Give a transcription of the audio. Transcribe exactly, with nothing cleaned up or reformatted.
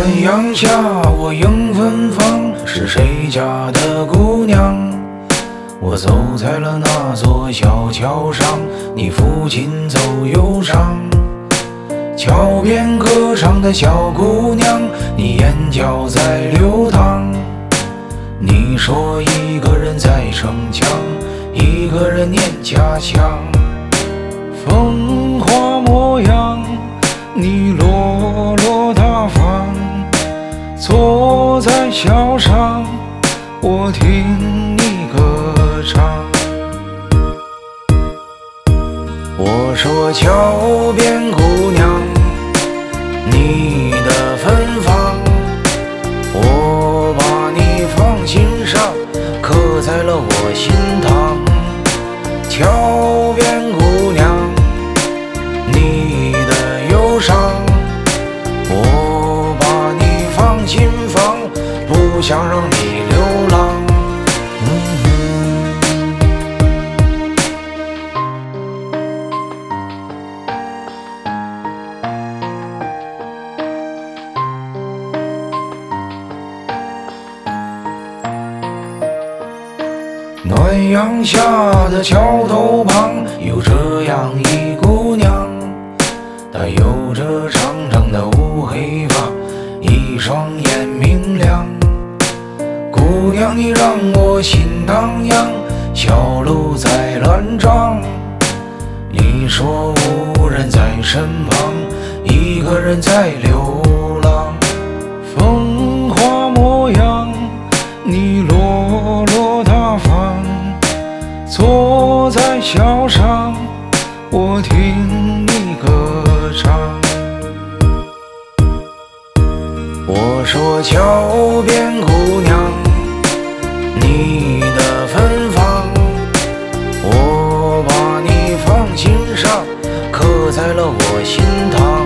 暖阳下，我迎芬芳，是谁家的姑娘？我走在了那座小桥上，你抚琴奏忧伤。桥边歌唱的小姑娘，你眼角在流淌。你说一个人在逞强，一个人念家乡。风华模样，你落落大方，坐在桥上，我听你歌唱。我说桥边姑娘，你的芬芳，我把你放心上，刻在了我心膛。桥边姑娘，你的忧伤，我把你放心房，不想让你流浪。暖阳下的桥头旁，有这样一姑娘，她有着长长的乌黑发，一双眼明亮。姑娘你让我心荡漾，小鹿在乱撞。你说无人在身旁，一个人在流浪。风华模样，你落落大方，坐在桥上，我听你歌唱。我说桥边姑娘，你的芬芳，我把你放心上，刻在了我心膛。